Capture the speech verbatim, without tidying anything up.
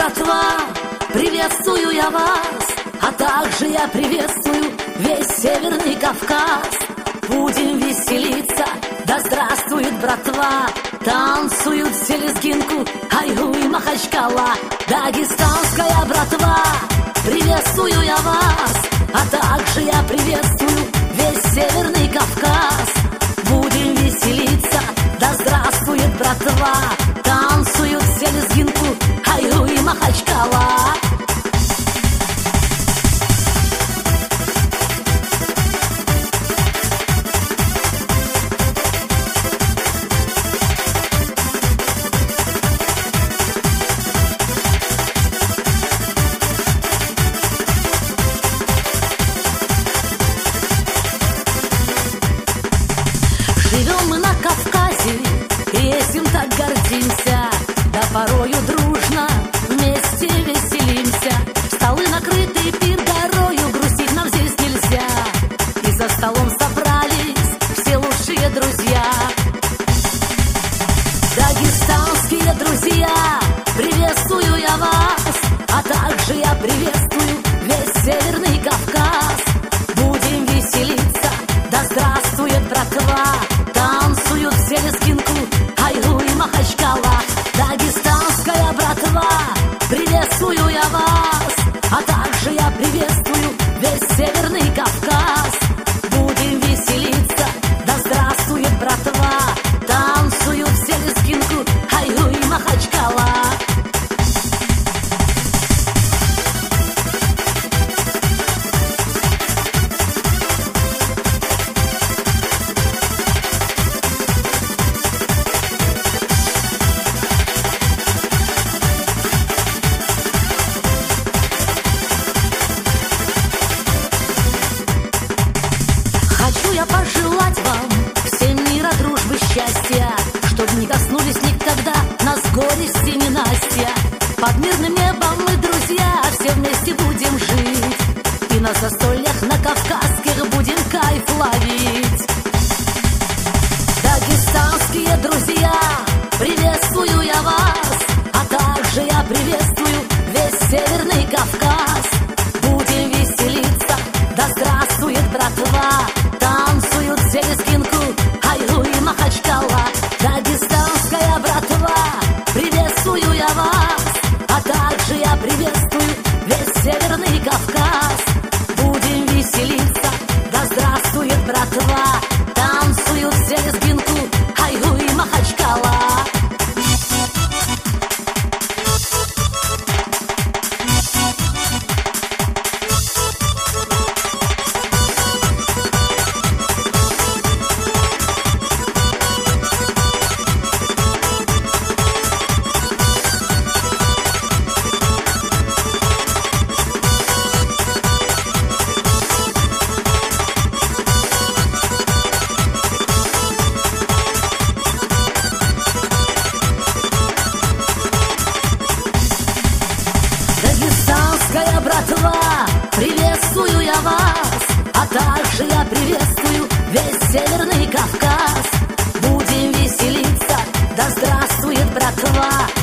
братва, приветствую я вас, а также я приветствую весь Северный Кавказ. Будем веселиться, да здравствует братва, танцуют все лезгинку, айгу и Махачкала. Дагестанская братва, приветствую я вас, а также я приветствую весь Северный Кавказ. Будем веселиться, да здравствует братва, танцуют все лезгинку, айгу и Махачкала. Живем мы на Кавказе, и этим так гордимся, да порою дружно вместе веселимся. Столы накрыты, пир горою, грустить нам здесь нельзя, и за столом собрались все лучшие друзья. Дагестанские друзья, приветствую я вас, а также я приветствую весь Северный Кавказ. Будем веселиться, да здравствует братва, танцуют все лезгинку, айгу и Махачкала. Дагестанская братва, приветствую я вас, а также я приветствую весь Северный Кавказ. Будем веселиться, да здравствует братва, танцуют все лезгинку, айгу и Махачкала. Хочу я пожелать вам всем мира, дружбы, счастья, чтоб не коснулись никогда нас горести и ненастья. Под мирным небом мы, друзья, все вместе будем жить, и на застольях на кавказских будем кайф ловить. Дагестанские друзья, приветствую я вас, а также я приветствую весь Северный Кавказ. Будем веселиться, да здравствует братва, танцуют все лезгинку, айгу и Махачкала. Дагестанская братва, приветствую я вас, а также я приветствую весь Северный Кавказ. Будем веселиться, да здравствует братва, танцуют все лезгинку, айгу и Махачкала. Дагестанская братва, приветствую я вас, а также я приветствую весь Северный Кавказ. Будем веселиться, да здравствует братва,